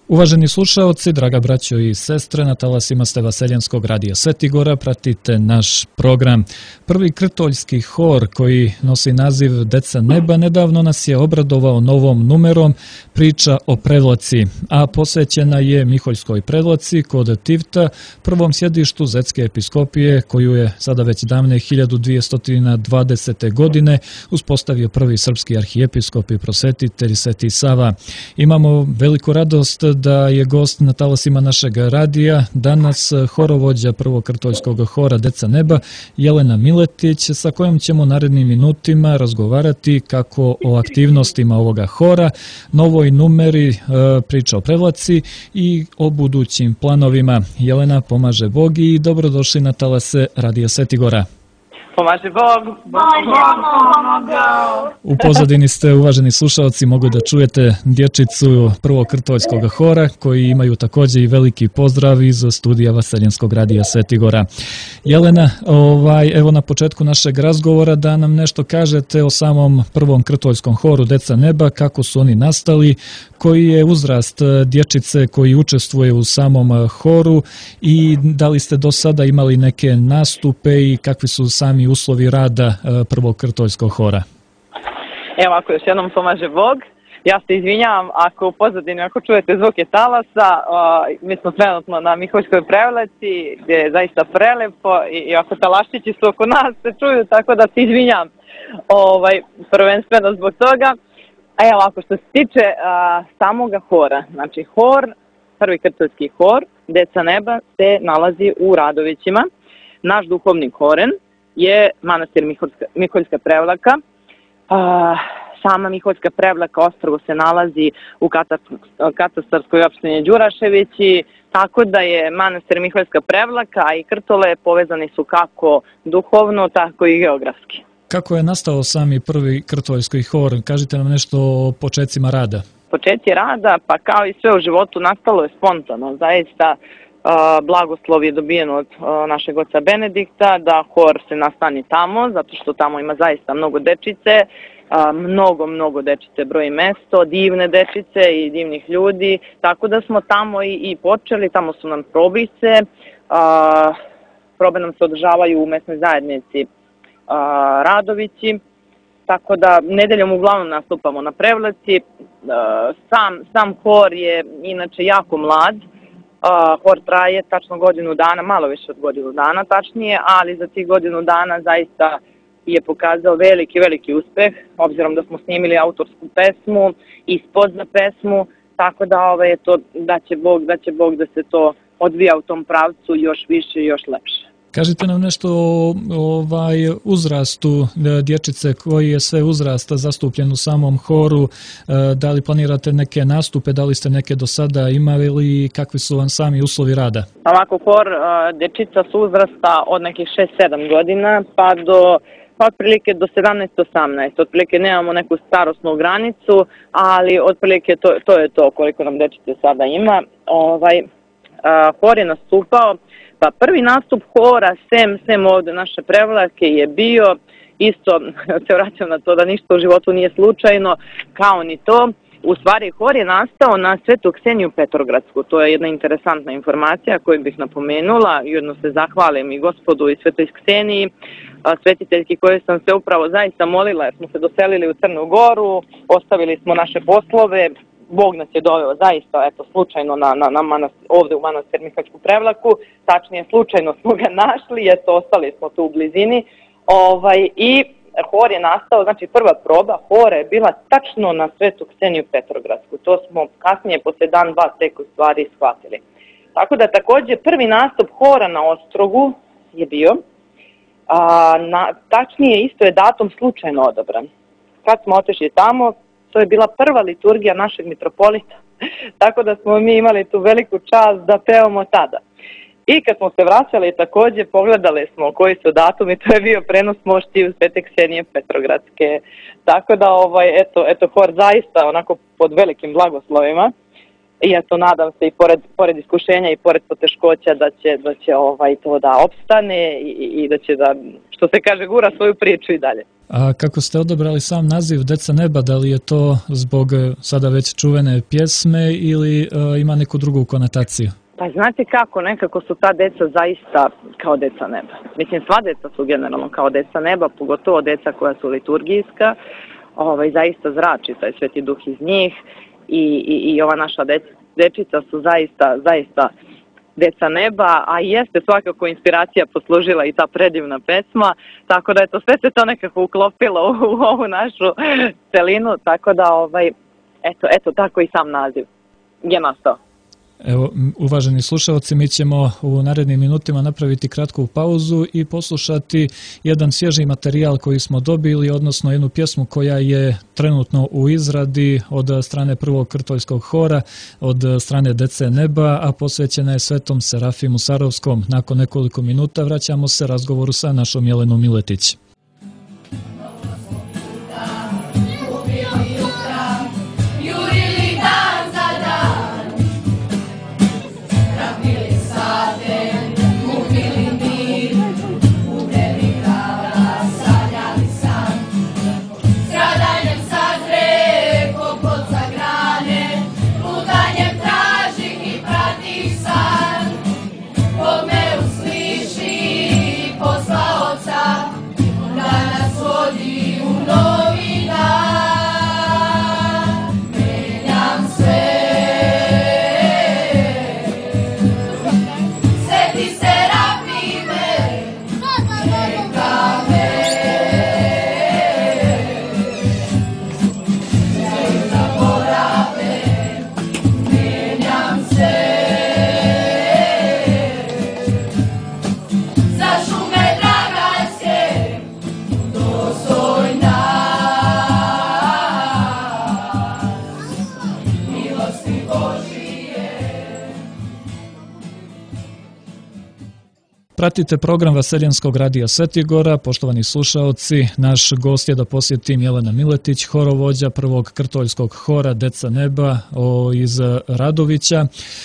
Uvaženi slušaoci, draga braćo i sestre, na talasima ste Vaseljenskog radija Svetigora, pratite naš program. Prvi krtoljski hor koji nosi naziv Deca neba nedavno nas je obradovao novom numerom Priča o Prevlaci, a posvećena je Miholjskoj Prevlaci kod Tivta, prvom sjedištu Zetske episkopije koju je sada već davne 1220. godine uspostavio prvi srpski arhijepiskop i prosvetitelj Sveti Sava. Imamo veliku radost da je gost na talasima našeg radija danas horovođa prvog krtoljskog hora Deca neba Jelena Miletić, sa kojom ćemo narednim minutima razgovarati kako o aktivnostima ovoga hora, novoj numeri Priča o Prevlaci i o budućim planovima. Jelena, pomaže Bog i dobrodošli na talase radija Svetigora. Pomaže Bog. U pozadini ste, uvaženi slušalci, mogu da čujete dječicu prvog krtoljskog hora koji imaju također i veliki pozdrav iz studija Vaseljenskog radija Svetigora. Jelena, evo na početku našeg razgovora da nam nešto kažete o samom prvom krtoljskom horu Deca neba, kako su oni nastali, koji je uzrast dječice koji učestvuje u samom horu i da li ste do sada imali neke nastupe i kakvi su sami uslovi rada prvog krtoljskog hora? Evo, ako još jednom pomaže Bog, ja se izvinjavam ako u pozadini, ako čujete zvuke talasa, mi smo trenutno na Miholjskoj Prevlaci, gdje je zaista prelepo i ako talaščići su oko nas se čuju, tako da se izvinjam prvenstveno zbog toga. A evo, ako što se tiče samoga hora, znači hor, prvi krtoljski hor, Deca neba, se nalazi u Radovićima. Naš duhovni koren je manastir Miholjska Prevlaka. Sama Miholjska Prevlaka ostrvo se nalazi u katastarskoj opštini Đuraševići, tako da je manastir Miholjska Prevlaka, a i Krtole povezani su kako duhovno, tako i geografski. Kako je nastao sami prvi krtoljski hor? Kažite nam nešto o počecima rada. Počeci rada, pa kao i sve u životu, nastalo je spontano. Zaista blagoslov je dobijen od našeg oca Benedikta da hor se nastani tamo, zato što tamo ima zaista mnogo dečice, mnogo dečice broji mesto, divne dečice i divnih ljudi, tako da smo tamo i počeli, tamo su nam probice, probe nam se održavaju u mesnoj zajednici Radovići, tako da nedeljom uglavnom nastupamo na Prevlaci. Sam hor je inače jako mlad, hor traje tačno godinu dana, malo više od godinu dana tačnije, ali za tih godinu dana zaista je pokazao veliki uspeh, obzirom da smo snimili autorsku pesmu i spot za pesmu, tako da da će Bog da se to odvija u tom pravcu još više i još lepše. Kažite nam nešto o uzrastu dječice, koji je sve uzrasta zastupljen u samom horu, da li planirate neke nastupe, da li ste neke do sada imali i kakvi su vam sami uslovi rada? Ovako, hor dječica su uzrasta od nekih 6-7 godina pa otprilike do 17-18. Otprilike nemamo neku starosnu granicu, ali otprilike to je to koliko nam dječice sada ima. Hor je nastupao. Pa prvi nastup hora, sem ovdje naše Prevlake, je bio, isto se vraćam na to da ništa u životu nije slučajno, kao ni to. U stvari, hor je nastao na Svetu Kseniju Petrogradsku. To je jedna interesantna informacija koju bih napomenula. Jedno se zahvalim i Gospodu i Svetoj Kseniji, svetiteljki koje sam se upravo zaista molila, jer smo se doselili u Crnu Goru, ostavili smo naše poslove. Bog nas je doveo zaista slučajno ovdje u manastir Miholjsku Prevlaku, tačnije slučajno smo ga našli, ostali smo tu u blizini i hor je nastao, znači prva proba hora je bila tačno na Svetu Kseniju Petrogradsku. To smo kasnije posle dan, dva tek u stvari shvatili. Tako da također prvi nastup hora na Ostrogu je bio, tačnije isto je datum slučajno odabran. Kad smo otišli tamo, to je bila prva liturgija našeg mitropolita, tako da smo mi imali tu veliku čast da pevamo tada. I kad smo se vraćali također pogledali smo koji su datumi, to je bio prenos moštiju Svete Ksenije Petrogradske. Tako da hor zaista onako pod velikim blagoslovima I eto, nadam se i pored iskušenja i pored poteškoća da će to da opstane i da će da, što se kaže, gura svoju priču i dalje. A kako ste odabrali sam naziv Deca neba, da li je to zbog sada već čuvene pjesme ili ima neku drugu konotaciju? Pa znate kako, nekako su ta deca zaista kao deca neba. Mislim, sva deca su generalno kao deca neba, pogotovo deca koja su liturgijska, zaista zrači taj Sveti Duh iz njih i ova naša dečica su zaista deca neba, a jeste svakako inspiracija poslužila i ta predivna pesma, tako da sve se to nekako uklopilo u ovu našu celinu, tako da eto tako i sam naziv je nastao. Evo, uvaženi slušalci, mi ćemo u narednim minutima napraviti kratku pauzu i poslušati jedan svježi materijal koji smo dobili, odnosno jednu pjesmu koja je trenutno u izradi od strane prvog krtoljskog hora, od strane Dece neba, a posvećena je Svetom Serafimu Sarovskom. Nakon nekoliko minuta vraćamo se razgovoru sa našom Jelenom Miletić. Pratite program Vaseljenskog radija Svetigora. Poštovani slušaoci, naš gost je, da posjetim, Jelena Miletić, horovođa prvog krtoljskog hora Deca neba iz Radovića,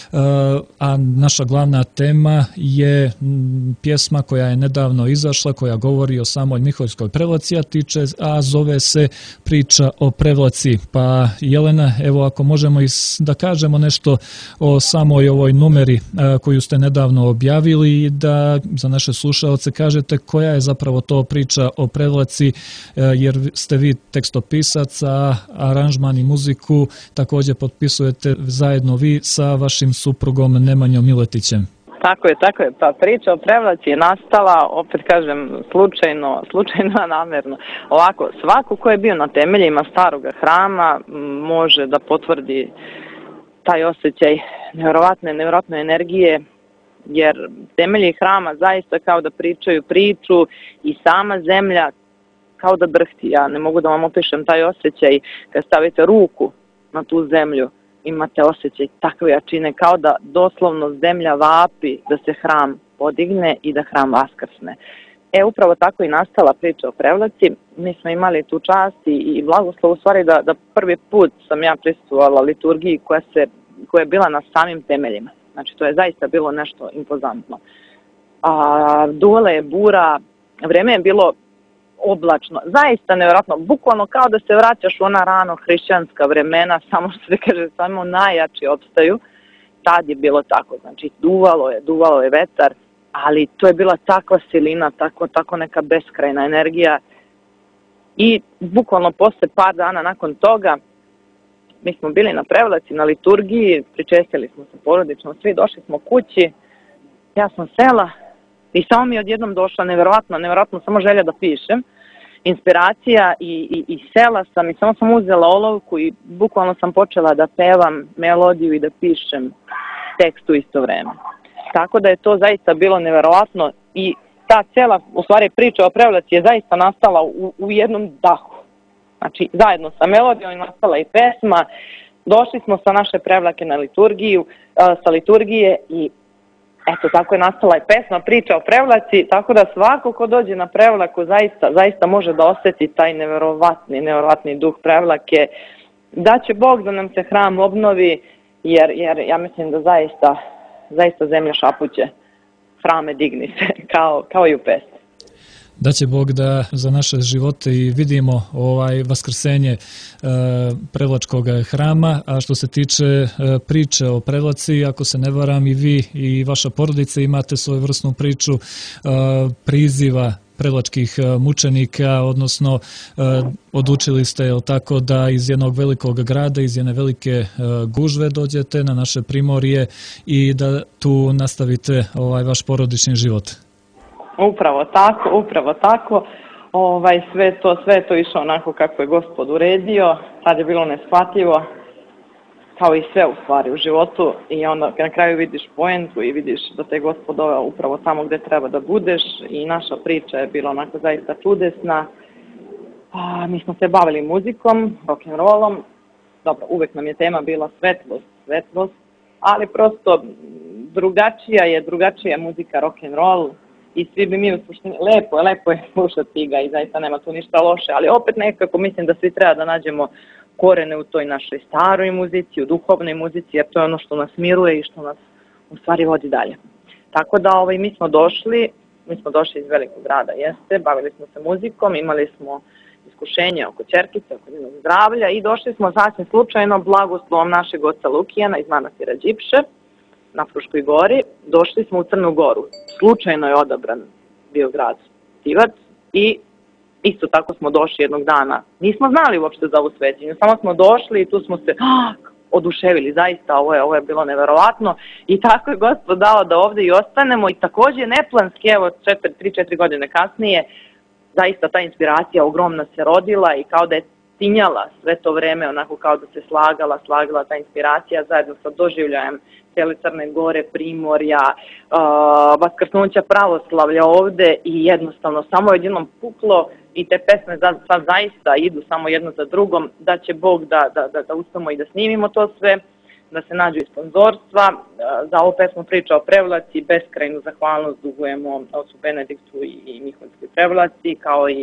a naša glavna tema je pjesma koja je nedavno izašla, koja govori o samoj Miholjskoj prevlaci, a zove se Priča o prevlaci. Pa Jelena, evo ako možemo da kažemo nešto o samoj ovoj numeri koju ste nedavno objavili i da za naše slušaoce kažete koja je zapravo to priča o prevlaci, jer ste vi tekstopisac, a aranžman i muziku također potpisujete zajedno vi sa vašim suprugom Nemanjom Miletićem. Tako je. Pa priča o prevlaci je nastala, opet kažem, slučajno, a namjerno. Ovako, svako ko je bio na temeljima staroga hrama može da potvrdi taj osjećaj nevjerovatne energije, jer temelji hrama zaista kao da pričaju priču i sama zemlja kao da drhti. Ja ne mogu da vam opišem taj osjećaj kad stavite ruku na tu zemlju, imate osjećaj takve jačine kao da doslovno zemlja vapi da se hram podigne i da hram vaskrsne. Upravo tako i nastala priča o prevlaci. Mi smo imali tu čast i blagoslov u stvari da prvi put sam ja prisustvovala liturgiji koja je bila na samim temeljima. Znači, to je zaista bilo nešto impozantno. Duvala je bura, vreme je bilo oblačno, zaista nevjerojatno, bukvalno kao da se vraćaš u ona rano hrišćanska vremena, samo što se kaže, samo najjači opstaju. Tad je bilo tako, znači duvalo je vetar, ali to je bila takva silina, tako neka beskrajna energija. I bukvalno posle par dana nakon toga, mi smo bili na prevlaci, na liturgiji, pričestili smo se porodično, svi došli smo kući, ja sam sela i samo mi je odjednom došla nevjerojatno, samo želja da pišem, inspiracija i sela sam i samo sam uzela olovku i bukvalno sam počela da pevam melodiju i da pišem tekst u isto vreme. Tako da je to zaista bilo nevjerojatno i ta cela, u stvari, priča o prevlaci je zaista nastala u jednom dahu. Znači, zajedno sa melodijom je nastala i pesma, došli smo sa naše prevlake na liturgiju, sa liturgije i eto, tako je nastala i pesma Priča o prevlaci, tako da svako ko dođe na prevlaku zaista može da osjeti taj nevjerovatni duh prevlake, da će Bog da nam se hram obnovi jer ja mislim da zaista zemlja šapuće, frame digni se, kao i u pesmi. Da će Bog da za naše živote i vidimo vaskrsenje Prevlačkog hrama, a što se tiče priče o Prevlaci, ako se ne varam i vi i vaša porodica imate svoju vrstnu priču priziva prevlačkih mučenika, odnosno odučili ste tako da iz jednog velikog grada, iz jedne velike gužve dođete na naše primorje i da tu nastavite vaš porodični život. Upravo tako. Sve je to išlo onako kako je Gospod uredio, tad je bilo neshvatljivo, kao i sve u stvari u životu, i onda na kraju vidiš poentu i vidiš da te Gospod doveo upravo tamo gde treba da budeš, i naša priča je bila onako zaista čudesna. Mi smo se bavili muzikom, rock'n'rollom, dobro, uvek nam je tema bila svetlost, ali prosto drugačija muzika rock'n'roll. I svi bi mi u suštini, lepo je slušati ga i zaista nema tu ništa loše, ali opet nekako mislim da svi treba da nađemo korene u toj našoj staroj muzici, u duhovnoj muzici, jer to je ono što nas miruje i što nas u stvari vodi dalje. Tako da mi smo došli iz velikog grada, bavili smo se muzikom, imali smo iskušenje oko ćerkice, oko njenog zdravlja, i došli smo sasvim slučajno blagoslovom našeg oca Lukijana iz manastira Đipše na Fruškoj gori. Došli smo u Crnu Goru. Slučajno je odabran bio grad Tivac i isto tako smo došli jednog dana. Nismo znali uopšte za ovu svećenju, samo smo došli i tu smo se oduševili. Zaista ovo je bilo neverovatno i tako je Gospod dao da ovde i ostanemo, i takođe neplanski, evo 3-4 godine kasnije, zaista ta inspiracija ogromna se rodila i kao da je tinjala sve to vreme, onako kao da se slagala ta inspiracija zajedno sa doživljajem cijele Crne Gore, Primorja, vaskrsnuća pravoslavlja ovde, i jednostavno samo jednom puklo i te pesme sad zaista idu samo jedno za drugom, da će Bog da uspemo i da snimimo to sve, da se nađu i sponzorstva. Za ovu pesmu Priča o Prevlaci beskrajnu zahvalnost dugujemo ocu Benediktu i Miholjskoj Prevlaci,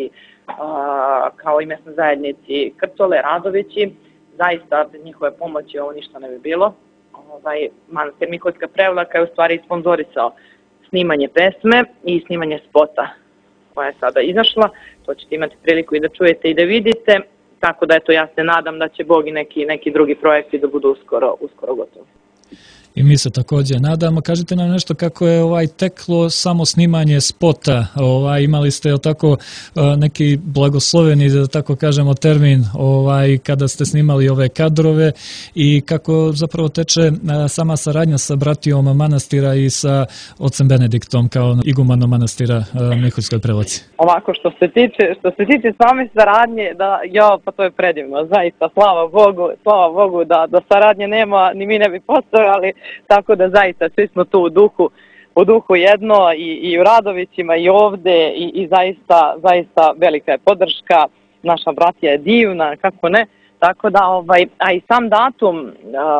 kao i mesnoj zajednici Krtole, Radovići. Zaista bez njihove pomoći ovo ništa ne bi bilo. Manastir Miholjska Prevlaka je u stvari sponzorisao snimanje pesme i snimanje spota koja je sada izašla. To ćete imati priliku i da čujete i da vidite. Tako da ja se nadam da će Bog i neki drugi projekti da budu uskoro gotovi. I mi se također nadamo. Kažite nam nešto kako je teklo samo snimanje spota. Imali ste tako neki blagosloveni, da tako kažemo, termin kada ste snimali ove kadrove, i kako zapravo teče sama saradnja sa bratijom manastira i sa ocem Benediktom kao igumanom manastira Miholjskoj Prevlaci. Ovako, što se tiče same saradnje, pa to je predivno, zaista, slava Bogu da saradnje nema, ni mi ne bi postojali. Tako da zaista svi smo tu u duhu jedno, i u Radovićima i ovde, i zaista velika je podrška, naša bratija je divna, kako ne, tako da, a i sam datum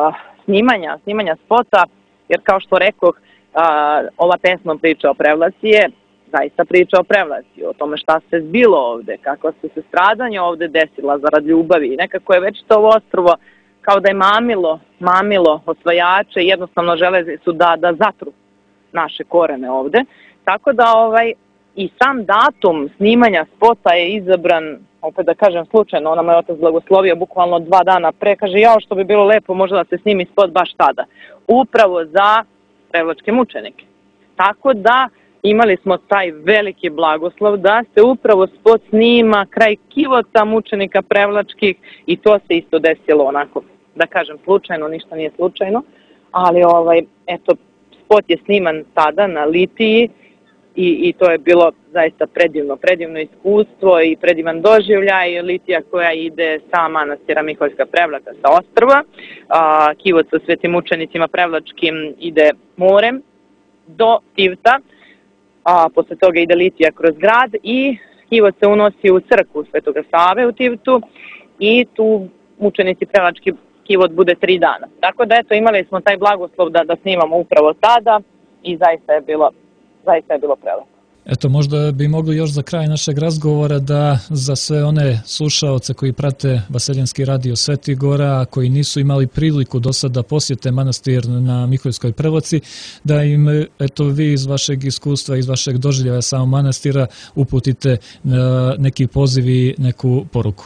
snimanja spota, jer kao što rekoh, ova pesma Priča o Prevlaci je zaista priča o Prevlaci, o tome šta se zbilo ovde, kako se stradanja ovde desila zarad ljubavi, i nekako je već to ovo ostrvo kao da je mamilo osvajače, jednostavno želeli su da zatru naše korene ovde. Tako da i sam datum snimanja spota je izabran, opet da kažem slučajno, ona me otac blagoslovio bukvalno 2 dana pre, kaže što bi bilo lepo možda da se snimi spot baš tada, upravo za prevlačke mučenike. Tako da imali smo taj veliki blagoslov da se upravo spot snima kraj kivota mučenika prevlačkih, i to se isto desilo onako, da kažem slučajno, ništa nije slučajno, ali spot je sniman tada na litiji, i to je bilo zaista predivno iskustvo i predivan doživljaj. Litija koja ide sa manastira Miholjska Prevlaka sa ostrva, kivot sa svetim mučenicima prevlačkim ide morem do Tivta, a posle toga ide litija kroz grad i kivot se unosi u crkvu Svetoga Save u Tivtu, i tu mučenici prevlački kivot bude 3 dana. Tako da imali smo taj blagoslov da snimamo upravo tada, i zaista je bilo prelepo. Eto, možda bi mogli još za kraj našeg razgovora da za sve one slušaoce koji prate Vaseljenski radio Svetih Gora, a koji nisu imali priliku do sada posjete manastir na Miholjskoj Prevlaci, da im, eto, vi iz vašeg iskustva, iz vašeg doživljaja samog manastira uputite neki poziv i neku poruku.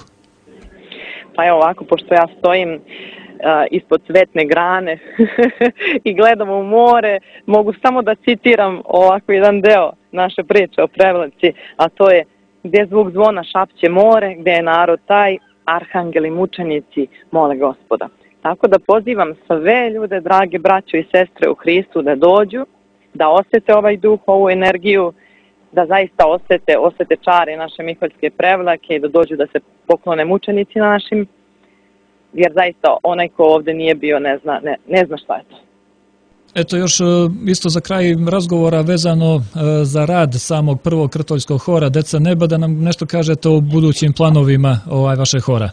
Pa evo ovako, pošto ja stojim ispod cvetne grane i gledam u more, mogu samo da citiram ovako jedan deo naše priče o Prevlaci, a to je: gdje zvuk zvona šapće more, gdje je narod taj, arhangeli mučenici mole Gospoda. Tako da pozivam sve ljude, drage braćo i sestre u Hristu, da dođu, da osjete ovaj duh, ovu energiju, da zaista osjete čare naše Miholjske Prevlake i da dođu da se poklone mučenicima našim, jer zaista onaj ko ovdje nije bio ne zna šta je to. Eto, još isto za kraj razgovora vezano za rad samog prvog krtoljskog hora Deca neba, da nam nešto kažete o budućim planovima vaše hora.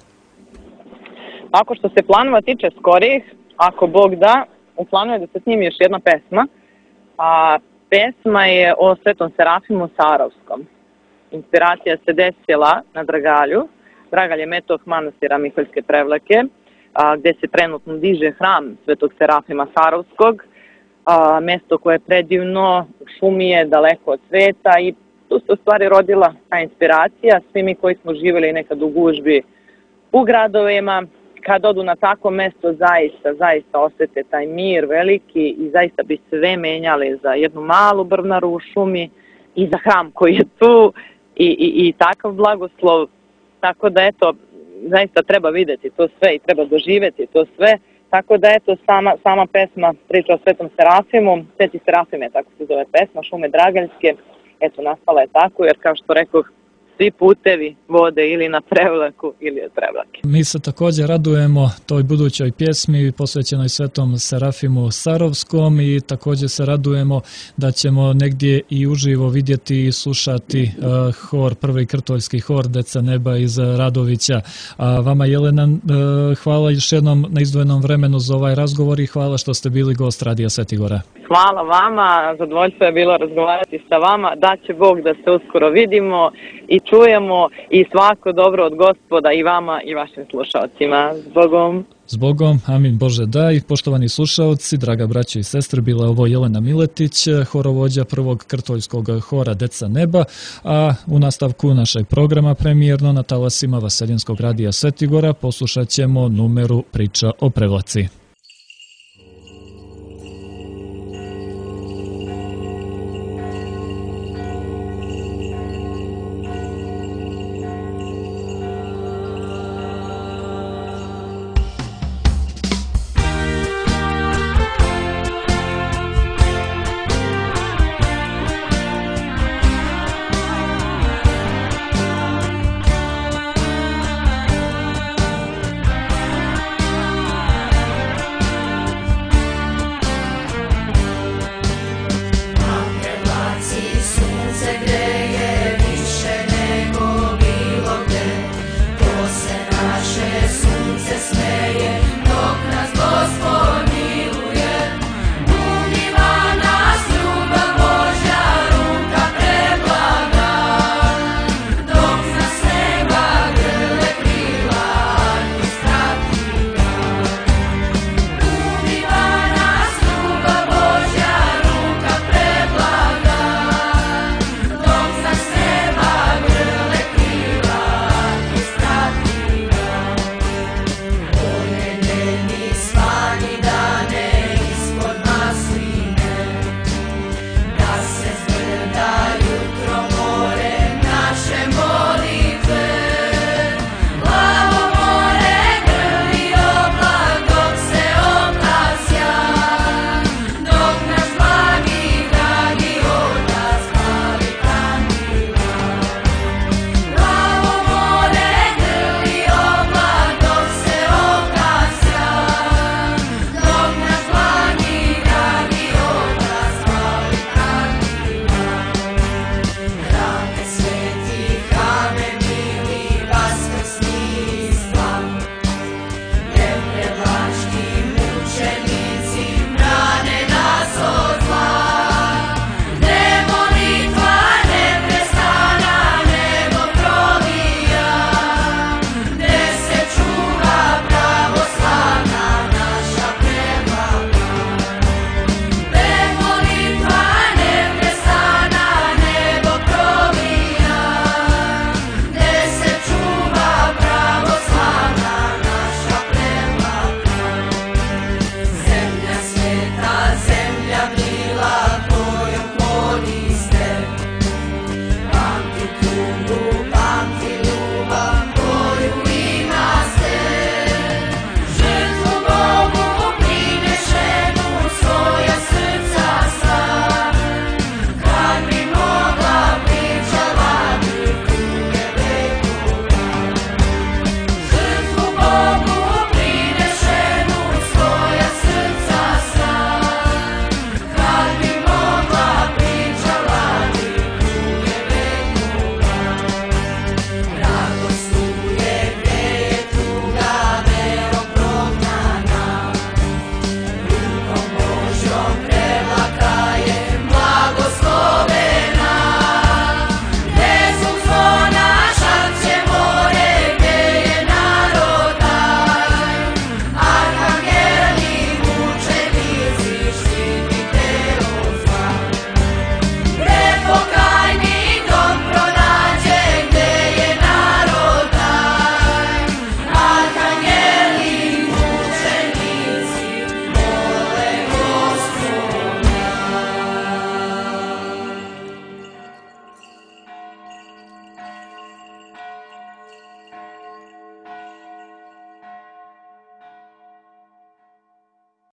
Ako što se planova tiče skorijih, ako Bog da, u planu je da se snimi još jedna pesma, a pesma je o Svetom Serafimu Sarovskom. Inspiracija se desila na Dragalju. Dragalj je metoh manastira Miholjske Prevlake, gdje se trenutno diže hram Svetog Serafima Sarovskog, mesto koje je predivno, šumi je daleko od sveta i tu se u stvari rodila ta inspiracija. Svi mi koji smo živjeli nekad u gužbi u gradovima, kad odu na tako mesto, zaista osjete taj mir veliki i zaista bi sve menjali za jednu malu brvnaru u šumi i za hram koji je tu i takav blagoslov. Tako da eto, zaista treba vidjeti to sve i treba doživjeti to sve. Tako da eto, sama pesma priča o Svetom Serafimu, Sveti Serafim je, tako se zove pesma, Šume Dragaljske. Eto, nastala je tako, jer kao što rekoh, svi putevi vode ili na Prevlaku ili od Prevlake. Mi se također radujemo toj budućoj pjesmi posvećenoj Svetom Serafimu Sarovskom i također se radujemo da ćemo negdje i uživo vidjeti i slušati hor, prvi krtoljski hor Deca neba iz Radovića. A vama, Jelena, hvala još jednom na izdvojenom vremenu za ovaj razgovor i hvala što ste bili gost Radija Svetih Gora. Hvala vama, zadovoljstvo je bilo razgovarati sa vama, da će Bog da se uskoro vidimo i čujemo i svako dobro od Gospoda i vama i vašim slušalcima. Zbogom. Zbogom, amin Bože daj. Poštovani slušalci, draga braćo i sestre, bila je ovo Jelena Miletić, horovođa prvog krtoljskog hora Deca neba, a u nastavku našeg programa premijerno na talasima Vaseljenskog radija Svetih Gora poslušat ćemo numeru Priča o Prevlaci.